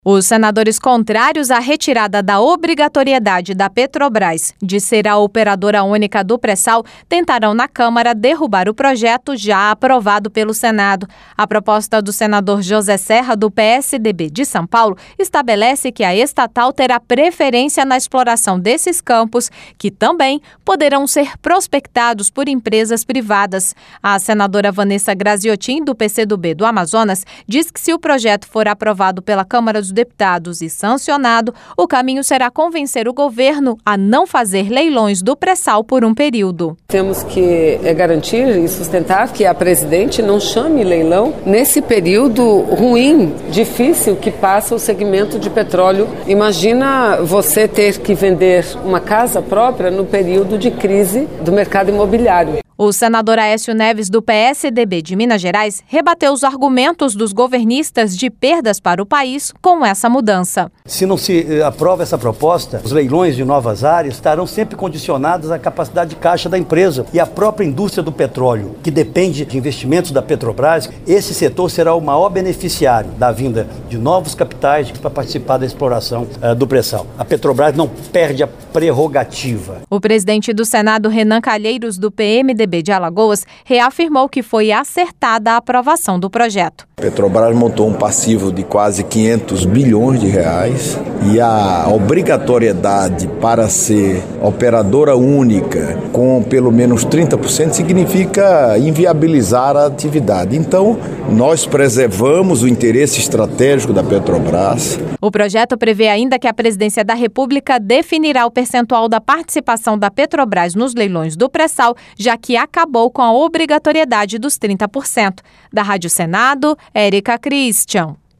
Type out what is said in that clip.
Os senadores contrários à retirada da obrigatoriedade da Petrobras de ser a operadora única do pré-sal tentarão na Câmara derrubar o projeto já aprovado pelo Senado. A proposta do senador José Serra, do PSDB de São Paulo, estabelece que a estatal terá preferência na exploração desses campos, que também poderão ser prospectados por empresas privadas. A senadora Vanessa Graziotin, do PCdoB do Amazonas, diz que se o projeto for aprovado pela Câmara dos Deputados e sancionado, o caminho será convencer o governo a não fazer leilões do pré-sal por um período. Temos que garantir e sustentar que a presidente não chame leilão nesse período ruim, difícil que passa o segmento de petróleo. Imagina você ter que vender uma casa própria no período de crise do mercado imobiliário. O senador Aécio Neves, do PSDB de Minas Gerais, rebateu os argumentos dos governistas de perdas para o país com essa mudança. Se não se aprova essa proposta, os leilões de novas áreas estarão sempre condicionados à capacidade de caixa da empresa e à própria indústria do petróleo, que depende de investimentos da Petrobras. Esse setor será o maior beneficiário da vinda de novos capitais para participar da exploração do pré-sal. A Petrobras não perde a prerrogativa. O presidente do Senado, Renan Calheiros, do PMDB de Alagoas, reafirmou que foi acertada a aprovação do projeto. A Petrobras montou um passivo de quase 500 bilhões de reais e a obrigatoriedade para ser operadora única com pelo menos 30% significa inviabilizar a atividade. Então, nós preservamos o interesse estratégico da Petrobras. O projeto prevê ainda que a Presidência da República definirá o percentual da participação da Petrobras nos leilões do pré-sal, já que acabou com a obrigatoriedade dos 30%. Da Rádio Senado, Érica Christian.